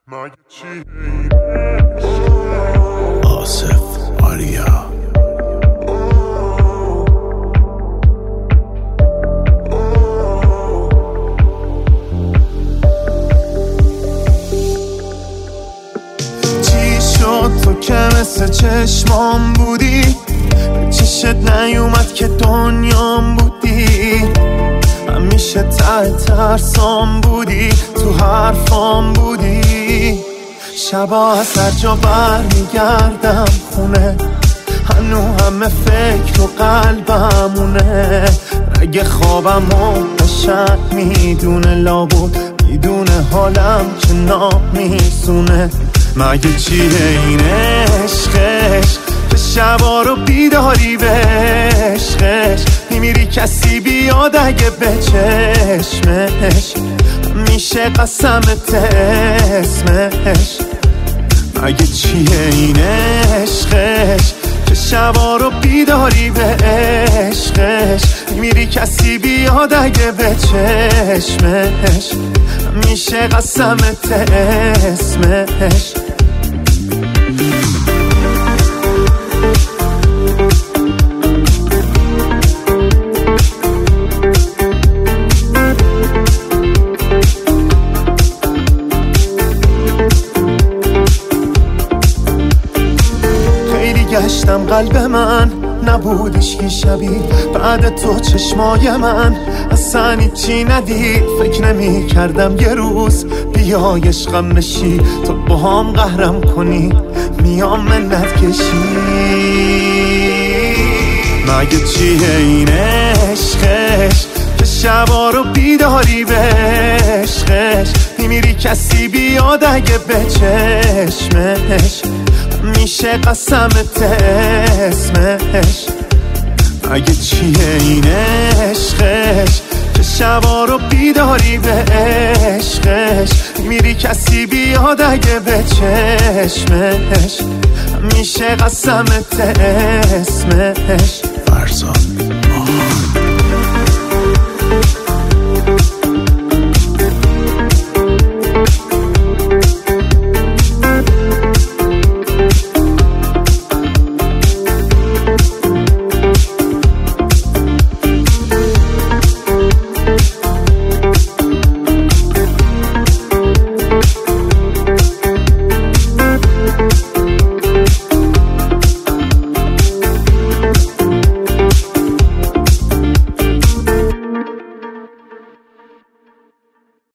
مگه چی آصف آریا چی شد تو که مثل چشمام بودی، چشت نیومد که دنیام بودی، همیشه ته ترسام بودی، تو حرفام بودی. شبا از هر جا برمیگردم خونه، هنو همه فکر و قلبمونه. رگ خوابمو قشنگ میدونه، لابود میدونه حالم که نامیسونه. مگه چیه این عشقش که شبا رو بیداری به عشقش میمیری کسی بیاد اگه به چشمش میشه قسمت اسمش. مگه چیه این عشقش که شبا رو بیداری به عشقش میمیری کسی بیاد اگه به چشمش میشه قسمت اسمش. گشتم قلب من نبودش که شبیه بعد تو چشمای من اصلا هیچی ندید. فکر نمی کردم یه روز بیای عشقم بشی، تو با هم قهرم کنی میام منت کشی. مگه چیه این عشقش که شبا رو بیداری به عشقش میمیری کسی بیاد اگه به چشمش میشه قسمت اسمش. مگه چیه این عشقش که شبا رو بیداری به عشقش میری کسی بیاد اگه به چشمش میشه قسمت اسمش. فرزان